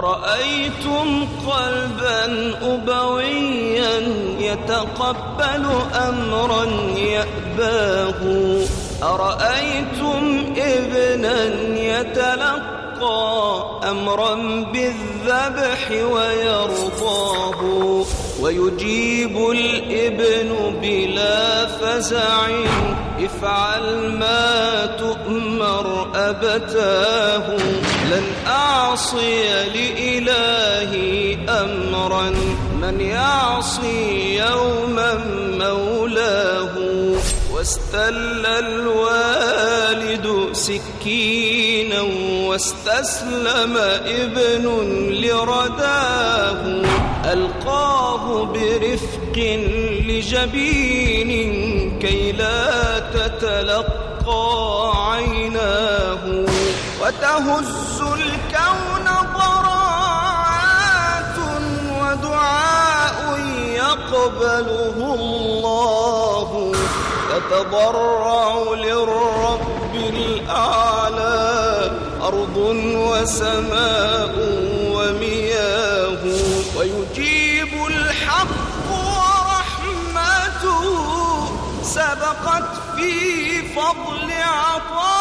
أرأيتم قلبا أبويا يتقبل أمرا يأباه، أرأيتم ابنا يتلقى أمرا بالذبح ويرضاه، ويجيب الابن بلا فزع افعل ما تؤمر أبتاه، لن أعصي لإلهي أمرا من يعصي يوما مولاه، واستل الوالد سكينا واستسلم ابن لرداه، ألقاه برفق لجبين كي لا تتلقى عيناه، وتهز الكون ضراعات ودعاء يقبله الله، تتضرع للرب الأعلى أرض وسماء ومياه، ويجيب الحق ورحمته سبقت في فضل عطاه.